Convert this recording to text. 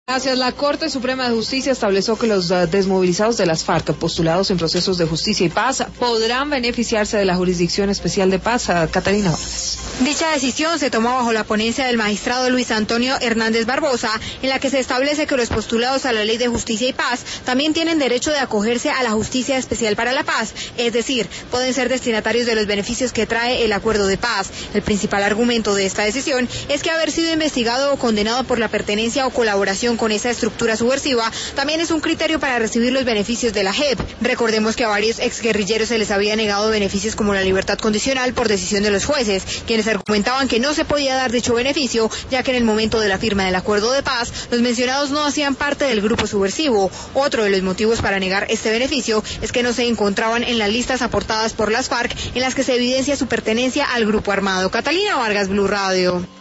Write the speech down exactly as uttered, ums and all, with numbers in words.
Gracias. La Corte Suprema de Justicia estableció que los uh, desmovilizados de las FARC postulados en procesos de justicia y paz podrán beneficiarse de la Jurisdicción Especial de Paz. Uh, Catalina Vargas. Dicha decisión se tomó bajo la ponencia del magistrado Luis Antonio Hernández Barbosa, en la que se establece que los postulados a la Ley de Justicia y Paz también tienen derecho de acogerse a la Justicia Especial para la Paz, es decir, pueden ser destinatarios de los beneficios que trae el acuerdo de paz. El principal argumento de esta decisión es que haber sido investigado o condenado por la pertenencia o colaboración con esa estructura subversiva también es un criterio para recibir los beneficios de la J E P. Recordemos que a varios exguerrilleros se les había negado beneficios como la libertad condicional por decisión de los jueces, quienes argumentaban que no se podía dar dicho beneficio, ya que en el momento de la firma del acuerdo de paz, los mencionados no hacían parte del grupo subversivo. Otro de los motivos para negar este beneficio es que no se encontraban en las listas aportadas por las FARC en las que se evidencia su pertenencia al grupo armado. Catalina Vargas, Blue Radio.